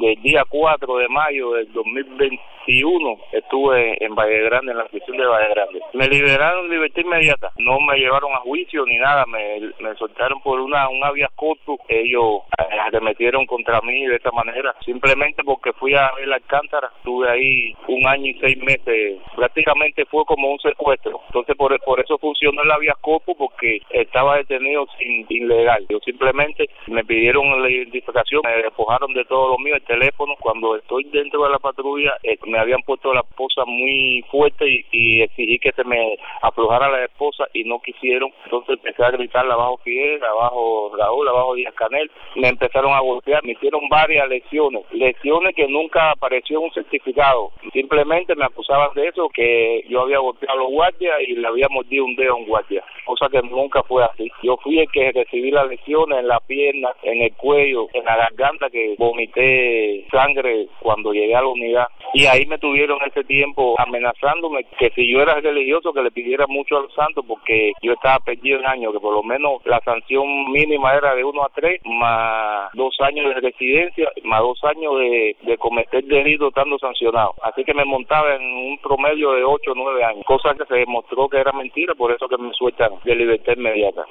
del día 4 de mayo del 2021 estuve en Valle Grande, en la prisión de Valle Grande. Me liberaron en libertad inmediata, no me llevaron a juicio ni nada, me soltaron por un habeas corpus. Ellos arremetieron contra mí de esta manera, simplemente porque fui a ver la Alcántara. Estuve ahí 1 año y 6 meses, prácticamente fue como un secuestro. Entonces por eso funcionó el habeas corpus, porque estaba detenido ilegal. Yo simplemente me pidieron la identificación, me despojaron de todo lo mío, el teléfono. Cuando estoy dentro de la patrulla, me habían puesto la esposa muy fuerte y exigí que se me aflojara la esposa y no quisieron. Entonces empecé a gritar abajo Fidel, abajo Raúl, abajo Díaz Canel. Me empezaron a golpear, me hicieron varias lesiones que nunca apareció en un certificado. Simplemente me acusaban de eso, que yo había golpeado a los guardias y le había mordido un dedo a un guardia, cosa que nunca fue así. Yo fui el que recibí las lesiones en la pierna, en el cuello, en la garganta, que vomité sangre cuando llegué a la unidad. Y ahí me tuvieron ese tiempo amenazándome que si yo era religioso, que le pidiera mucho a los santos, porque yo estaba perdido en años, que por lo menos la sanción mínima era de 1 a 3, más 2 años de residencia, más 2 años de cometer delito estando sancionado. Así que me montaba en un promedio de 8 o 9 años, cosa que se demostró que era mentira, por eso que me sueltan de libertad inmediata.